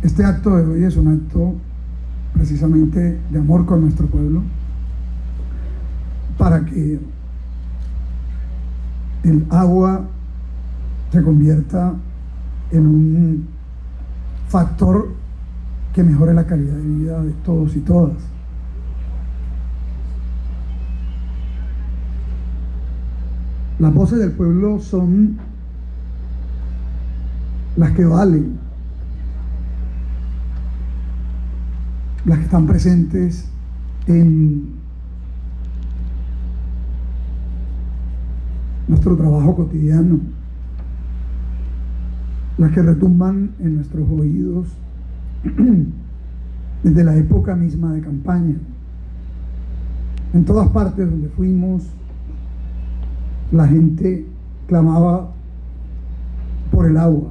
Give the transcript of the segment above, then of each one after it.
Este acto de hoy es un acto precisamente de amor con nuestro pueblo, para que el agua se convierta en un factor que mejore la calidad de vida de todos y todas. Las voces del pueblo son las que valen, las que están presentes en nuestro trabajo cotidiano, las que retumban en nuestros oídos desde la época misma de campaña. En todas partes donde fuimos, la gente clamaba por el agua.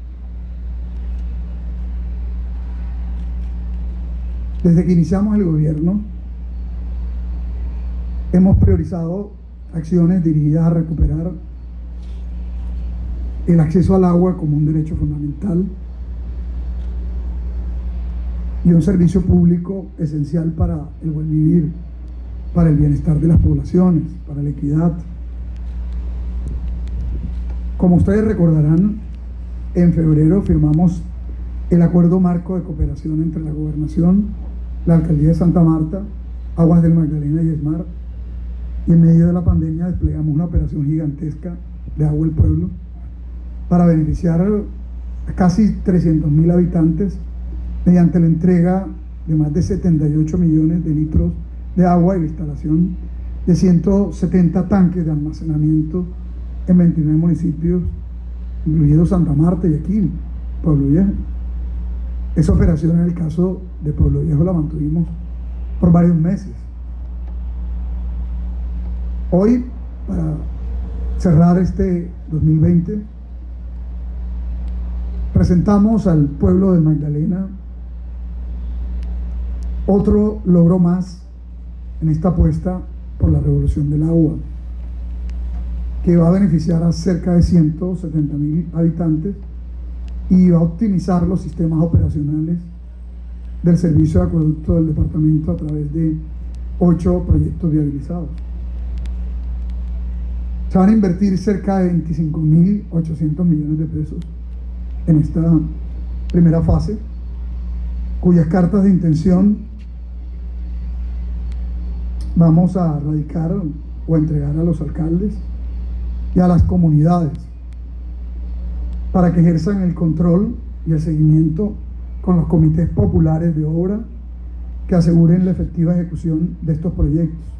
Desde que iniciamos el gobierno, hemos priorizado acciones dirigidas a recuperar el acceso al agua como un derecho fundamental y un servicio público esencial para el buen vivir, para el bienestar de las poblaciones, para la equidad. Como ustedes recordarán, en febrero firmamos el Acuerdo Marco de Cooperación entre la Gobernación, la Alcaldía de Santa Marta, Aguas del Magdalena y ESMAR, y en medio de la pandemia desplegamos una operación gigantesca de Agua al Pueblo para beneficiar a casi 300.000 habitantes mediante la entrega de más de 78 millones de litros de agua y la instalación de 170 tanques de almacenamiento en 29 municipios, incluido Santa Marta y aquí, Pueblo Viejo. Esa operación, en el caso de Pueblo Viejo, la mantuvimos por varios meses. Hoy, para cerrar este 2020, presentamos al pueblo de Magdalena otro logro más en esta apuesta por la revolución del agua, que va a beneficiar a cerca de 170.000 habitantes y va a optimizar los sistemas operacionales del servicio de acueducto del departamento a través de 8 proyectos viabilizados. Se van a invertir cerca de 25.800 millones de pesos en esta primera fase, cuyas cartas de intención vamos a radicar o entregar a los alcaldes y a las comunidades para que ejerzan el control y el seguimiento con los comités populares de obra que aseguren la efectiva ejecución de estos proyectos.